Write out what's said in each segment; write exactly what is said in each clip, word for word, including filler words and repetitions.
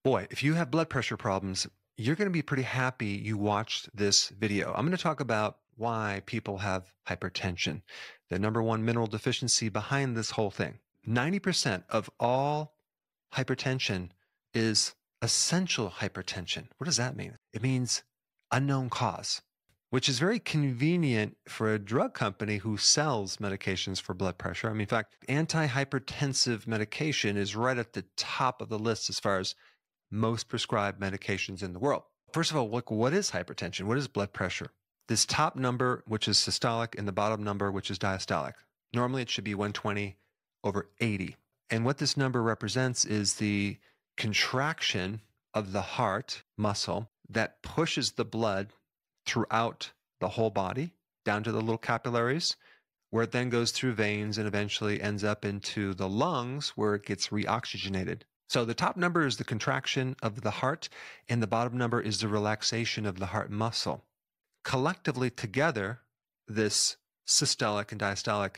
Boy, if you have blood pressure problems, you're going to be pretty happy you watched this video. I'm going to talk about why people have hypertension, the number one mineral deficiency behind this whole thing. ninety percent of all hypertension is essential hypertension. What does that mean? It means unknown cause, which is very convenient for a drug company who sells medications for blood pressure. I mean, in fact, antihypertensive medication is right at the top of the list as far as most prescribed medications in the world. First of all, look, what is hypertension? What is blood pressure? This top number, which is systolic, and the bottom number, which is diastolic. Normally, it should be one twenty over eighty. And what this number represents is the contraction of the heart muscle that pushes the blood throughout the whole body, down to the little capillaries, where it then goes through veins and eventually ends up into the lungs where it gets reoxygenated. So the top number is the contraction of the heart, and the bottom number is the relaxation of the heart muscle. Collectively together, this systolic and diastolic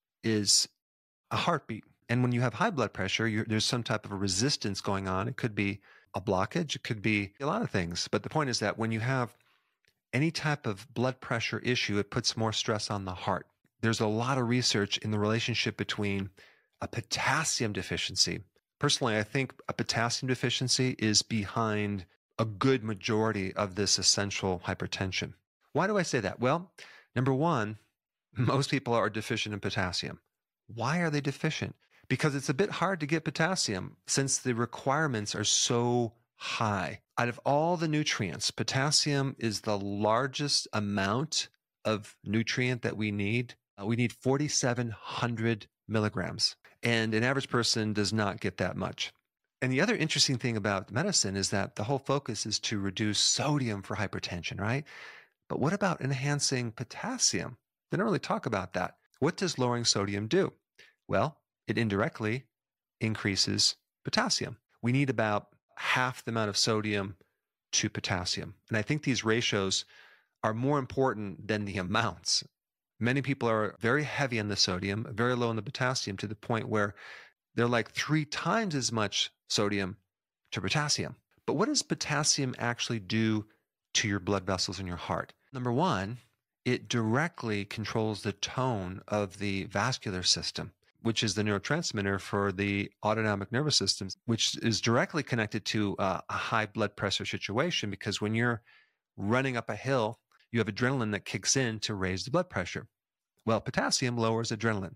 is a heartbeat. And when you have high blood pressure, you're, there's some type of a resistance going on. It could be a blockage. It could be a lot of things. But the point is that when you have any type of blood pressure issue, it puts more stress on the heart. There's a lot of research in the relationship between a potassium deficiency. Personally, I think a potassium deficiency is behind a good majority of this essential hypertension. Why do I say that? Well, number one, most people are deficient in potassium. Why are they deficient? Because it's a bit hard to get potassium since the requirements are so high. Out of all the nutrients, potassium is the largest amount of nutrient that we need. Uh, we need forty-seven hundred milligrams. And an average person does not get that much. And the other interesting thing about medicine is that the whole focus is to reduce sodium for hypertension, right? But what about enhancing potassium? They don't really talk about that. What does lowering sodium do? Well, it indirectly increases potassium. We need about half the amount of sodium to potassium. And I think these ratios are more important than the amounts. Many people are very heavy on the sodium, very low on the potassium, to the point where they're like three times as much sodium to potassium. But what does potassium actually do to your blood vessels in your heart? Number one, it directly controls the tone of the vascular system, which is the neurotransmitter for the autonomic nervous system, which is directly connected to uh, a high blood pressure situation, because when you're running up a hill, you have adrenaline that kicks in to raise the blood pressure. Well, potassium lowers adrenaline.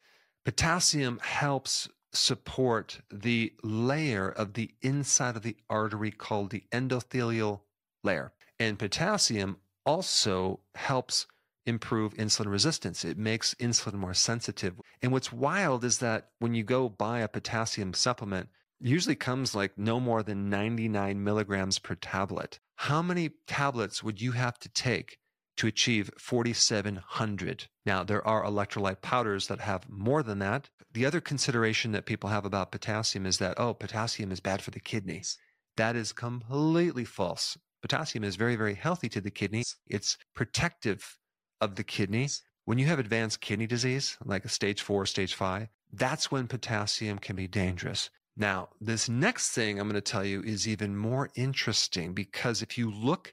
Potassium helps support the layer of the inside of the artery called the endothelial layer. And potassium also helps improve insulin resistance. It makes insulin more sensitive. And what's wild is that when you go buy a potassium supplement, it usually comes like no more than ninety-nine milligrams per tablet. How many tablets would you have to take to achieve forty-seven hundred? Now, there are electrolyte powders that have more than that. The other consideration that people have about potassium is that, oh, potassium is bad for the kidneys. That is completely false. Potassium is very, very healthy to the kidney. It's protective of the kidney. When you have advanced kidney disease, like a stage four, stage five, that's when potassium can be dangerous. Now, this next thing I'm going to tell you is even more interesting, because if you look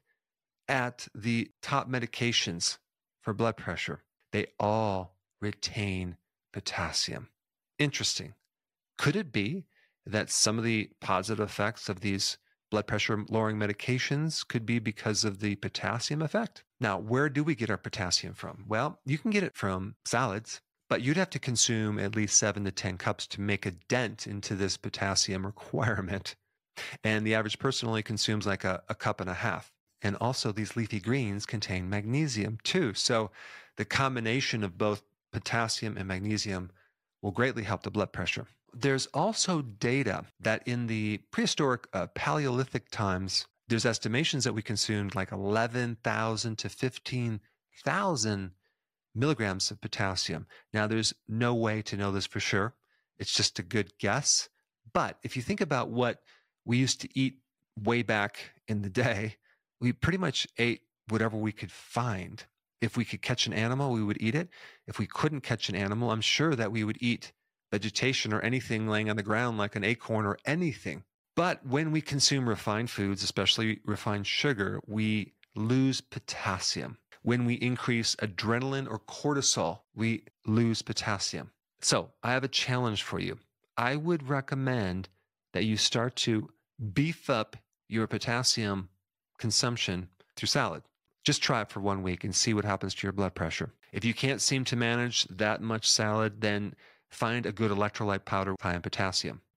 at the top medications for blood pressure, they all retain potassium. Interesting. Could it be that some of the positive effects of these blood pressure lowering medications could be because of the potassium effect? Now, where do we get our potassium from? Well, you can get it from salads, but you'd have to consume at least seven to ten cups to make a dent into this potassium requirement. And the average person only consumes like a, a cup and a half. And also these leafy greens contain magnesium too. So the combination of both potassium and magnesium will greatly help the blood pressure. There's also data that in the prehistoric uh, Paleolithic times, there's estimations that we consumed like eleven thousand to fifteen thousand milligrams of potassium. Now, there's no way to know this for sure. It's just a good guess. But if you think about what we used to eat way back in the day, we pretty much ate whatever we could find. If we could catch an animal, we would eat it. If we couldn't catch an animal, I'm sure that we would eat vegetation or anything laying on the ground like an acorn or anything. But when we consume refined foods, especially refined sugar, we lose potassium. When we increase adrenaline or cortisol, we lose potassium. So I have a challenge for you. I would recommend that you start to beef up your potassium consumption through salad. Just try it for one week and see what happens to your blood pressure. If you can't seem to manage that much salad, then find a good electrolyte powder high in potassium.